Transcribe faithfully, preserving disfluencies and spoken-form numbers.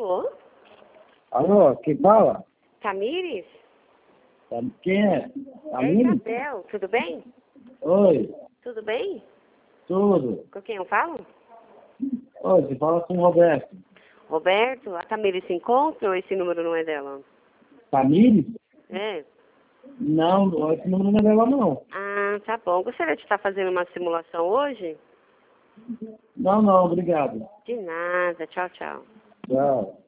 Alô? Alô, quem fala? Tamires? Quem é? É Tamires? Isabel, tudo bem? Oi, Tudo bem? tudo. Com quem eu falo? Oi, você fala com o Roberto. Roberto, a Tamires se encontra ou esse número não é dela? Tamires? É. Não, não, esse número não é dela, não. Ah, tá bom. Gostaria de estar fazendo uma simulação hoje? Não, não, obrigado. De nada. Tchau, tchau. Tchau.